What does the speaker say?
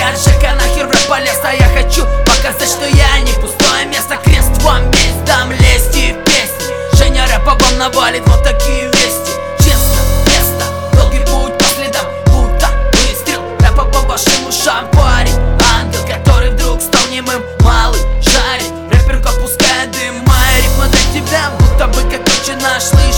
говорят, Жека нахер в рэп полез, а я хочу показать, что я не пустое место. Крест вам весь дам, лезьте в песни. Женя рэпа вам навалит вот такие вести. Честно, место, долгий путь по следам, будто выстрел рэпа по вашим ушам. Парень, ангел, который вдруг стал немым, малый жарит, рэперка пускает дым. Мои рифмы для тебя, будто бы как отче наш, слышь.